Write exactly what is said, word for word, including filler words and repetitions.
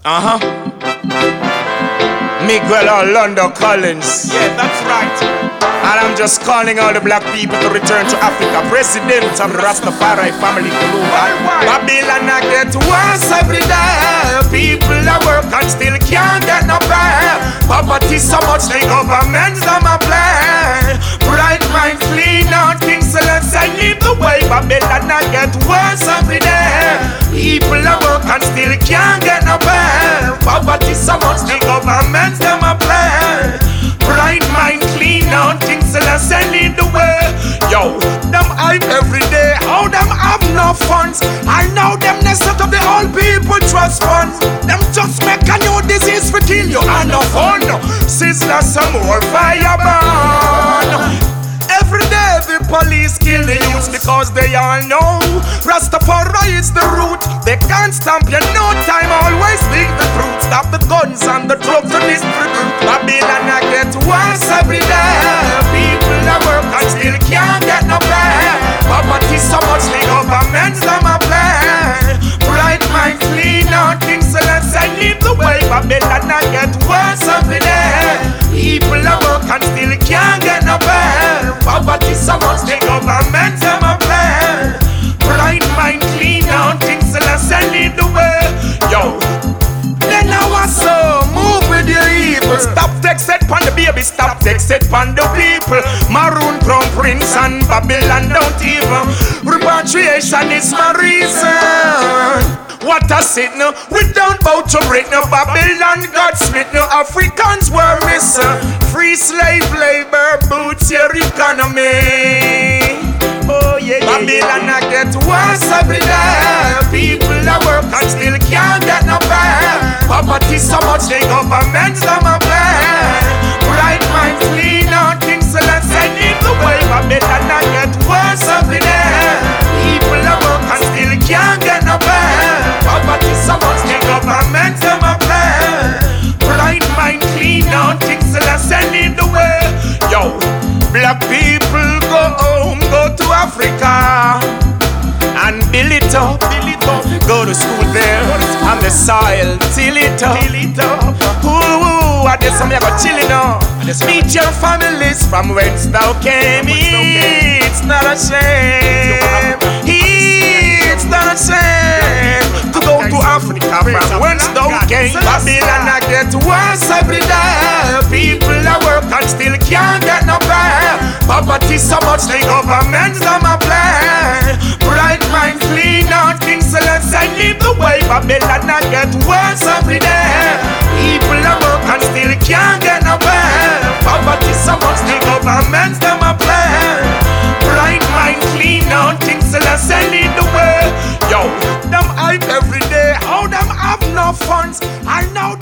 Uh-huh. Miguel Orlando Collins. Yeah, that's right. And I'm just calling all the black people to return to Africa. President of the Rastafari family global. Babylon I get worse every day. People that work and still can't get no pay. Poverty so much the governments them a play. Bright mind clean out things so let's say lead the way. Babylon I get worse every day. People that work and still can't get no pay. Poverty so much the governments them a play. Bright mind clean out things so let's say lead the way. Yo, them hype every day. How them have no funds? I know them they set up the old people trust funds. Them just make a new disease for kill you and no fun. Sister some more fire burn. Every day the police kill the youth because they all know Rastafari is the root. They can't stamp you no time, always speak the truth. Stop the guns and the drugs and distribute. Babylon I get worse every day. People that work and still can't get no pay. Poverty so much the governments them a play. Bright mind clean out things so let's say lead the way. Babylon I get worse every day. People that work and still can't get no pay. Poverty so much the government them a play. Bright mind clean out things so let's say lead the way. Yo, then I was so move with your evil. Stop text it pon the baby, stop text it pon the people. Maroon, Crown Prince and Babylon don't even. Repatriation is my reason. What a sit now, we don't bow to it now. Babylon got split now, Africans were missing. Free slave labor boots your economy. Oh yeah, yeah. Babylon I get worse every day. People that work and still can't get no pay. Poverty so much the governments them a play. Bright mind clean out things so let's say lead the way. Babylon I get worse every day. People that work and still can't get no pay. Poverty so much the government them a play. Bright mind clean out things so let's say lead the way. Yo, black people go home, go to Africa and build it up, build it up. Go to school there on the soil, till it up, till it up. Ooh, I guess I'm here go chillin' now. Meet your families from whence thou came. It's not a shame. It's not a shame to go to Africa from whence thou came. Babylon I get worse every day. People that work and still can't get no pay. Poverty so much the governments them a play. Bright mind clean out things so let's say lead the way. Babylon I get worse every day. People that work and still can't get no pay. Poverty so much the governments them a play. Bright mind clean out things so let's say lead the way. Yo, them hype every day. How them have no funds? I know